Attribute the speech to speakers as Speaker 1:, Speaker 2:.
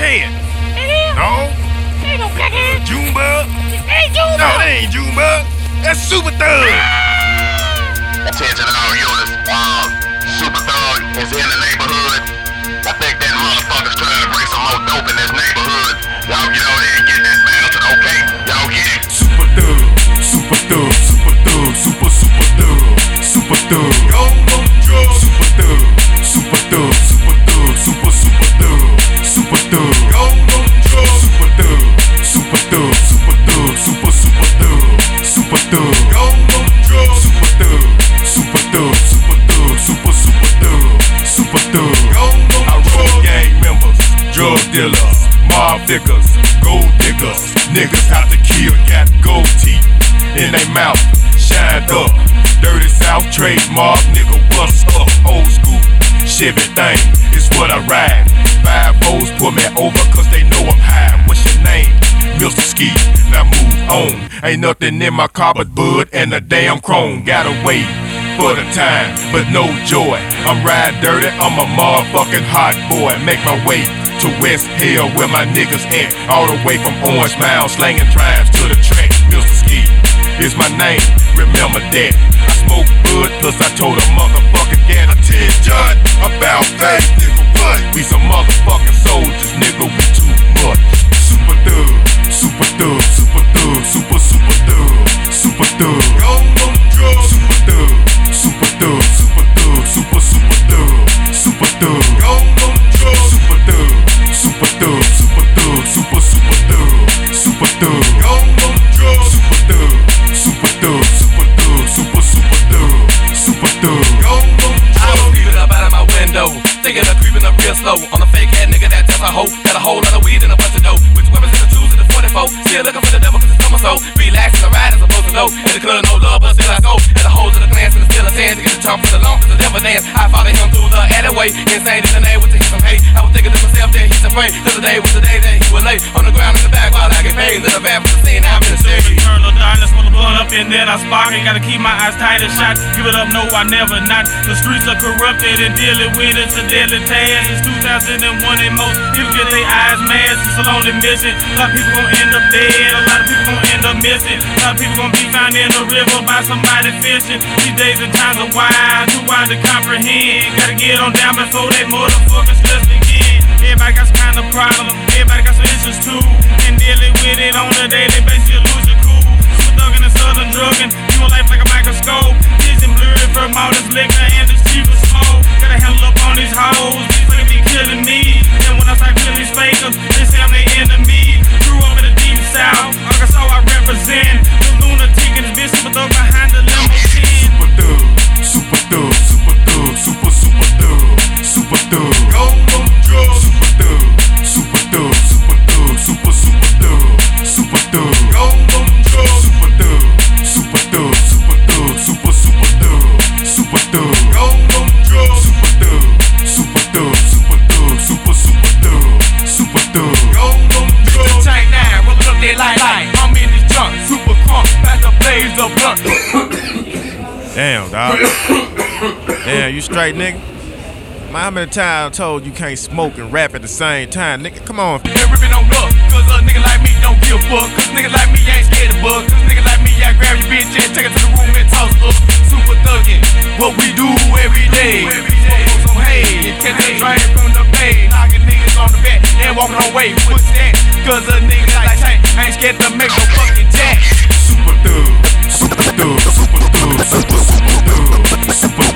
Speaker 1: Blackhead.
Speaker 2: It is?
Speaker 1: No.
Speaker 2: Ain't no Blackhead.
Speaker 1: Junebug.
Speaker 2: Hey, Junebug.
Speaker 1: No, that ain't Junebug. That's Super Thug.
Speaker 3: Attention all units. Super Thug is in the neighborhood. I think that motherfucker's trying to bring some more dope in this neighborhood. Y'all get over there and get that bouncing, okay? Y'all get it?
Speaker 1: Super Thug. Super Thug. Super Thug. Super Thug. Super Thug. Go on drugs. Super Thug. Super Thug. Super Thug. Super Thug. Super Thug. Go on drugs. Super Thug. Super Thug. Super Thug. Super Thug. Super Thug. Go on drugs. Super Thug. Super Thug. Super Thug. Super Thug. Super Thug. Go on drugs. I run gang members, drug dealers, mob figures, gold diggers. Niggas out to kill, got gold teeth in they mouth, shined up. Dirty South trademark, nigga, what's up? Old school, Chevy thing is what I ride. 5-0s pull me over cause they know I'm high. What's your name? Mr. Ski, now move on. Ain't nothing in my car but bud and a damn chrome. Gotta wait for the time, but no joy. I'm riding dirty, I'm a motherfucking hot boy. Make my way to West Hill where my niggas at. All the way from Orange Mound, slanging drives to the track. Mr. Ski is my name, remember that. I smoke bud plus I told a motherfucking gat. I tell John about that, nigga, what? We some motherfucking soldiers, nigga, we too much. Super Thug, Super Thug, Super Thug, Super Thug, Super Thug. Go on drugs. Super Thug, Super Thug, Super Thug, Super Thug, Super Thug. Go on drugs. Super Thug, Super Thug, Super Thug, Super Thug, Super Thug. Go on drugs. Super Thug, Super Thug, Super Thug, Super Thug, Super Thug. Go on drugs.
Speaker 4: I was peeping up out of my window, thinking of creeping up real slow on a fake ass nigga that tells a hoe. Got a whole lot of weed and a bunch of dope, with weapons in the 2s and the 44. Still looking for the devil cause it's summer so relaxing, the ride is supposed to know. In the club no love but still I go. And the holes in the glance and the still a tan to get the top for the long cause the devil dance. I followed him through the alleyway, insane in the name with the hit some hate. I was thinking to myself that he's afraid, cause the day was the day that he would lay on the ground in the back while I get paid. Little bad for the scene, I'm in the city.
Speaker 5: Colonel Darkness when the blood up and then I spark it. Gotta keep my eyes tight as shot. Give it up, no, I never not. The streets are corrupted and dealing with it's a deadly task. It's 2001 and most people get their eyes masked. It's a lonely mission. A lot of people gon' end up dead. A lot of people gon' end up missing. A lot of people gon' be found in the river by somebody fishing. These days and times are wide, too wide to comprehend. Gotta get on down before they motherfuckers just begin. Everybody got some kind of problem. Everybody got some issues too. And dealing with it on a daily basis, you lose your cool. Super thuggin' and southern drugging. View life like a microscope. Vision blurry from all this liquor and this cheap smoke. Gotta handle up on these hoes. These niggas be killing me. And when I start killing these fakers, they say I'm their enemy. Grew up in the deep south. Arkansas I represent. The lunatic and this bitch super thug behind the limousine.
Speaker 1: Super Thug, Super Thug, Super Thug, Super Thug, Super Thug. Go on drugs. Super Thug, Super Thug, Super Thug, Super Thug, Super Thug. Go on drugs. Super Thug, Super Thug, Super Thug, Super Thug, Super Thug. Go on drugs. Super Thug, Super Thug, Super Thug, Super Thug, Super Thug. Go on drugs.
Speaker 4: Tank 9, rolling up that light. I'm in this junk, super crunk, back the blaze of blunt.
Speaker 1: Damn, dog. Damn, you straight, nigga? Man, how many times I told you can't smoke and rap at the same time, nigga? Come on.
Speaker 4: Been ripping on up, cause a nigga like me don't give a fuck. Cause nigga like me ain't scared of bug. Cause nigga like me, I grab your bitch and take her to the room and toss up. Super thuggin', what we do every day. Focus on hay, catch a train from the bay. Knocking niggas on the back and walking on way. What's that? Cause a nigga like Tank ain't scared to make no fucking jack.
Speaker 1: Super Thug, Super Thug, Super Thug, Super Thug, Super